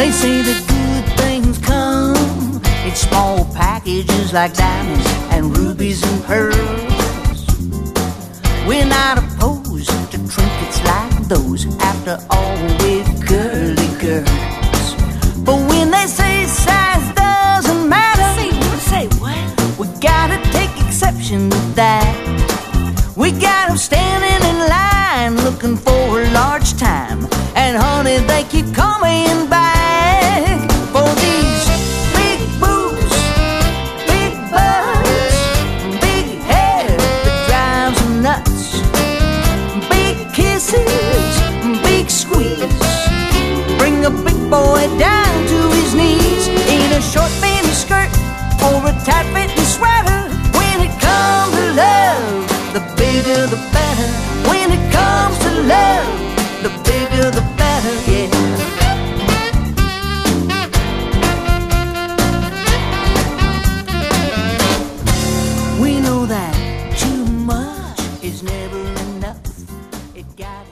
They say that good things come in small packages like diamonds and rubies and pearls. We're not opposed to trinkets like those, after all we're girly girls. But when they say size doesn't matter, say what? We gotta take exception to that. We got them standing in line looking for a large time, and honey, they keep coming back for these big boobs, big butts, big hair that drives them nuts, big kisses, big squeeze, bring a big boy down to his knees in a short mini skirt or a tight fitting sweater. When it comes to love, the bigger the better. When it comes to love, the bigger the better, yeah. We know that too much is never enough. It got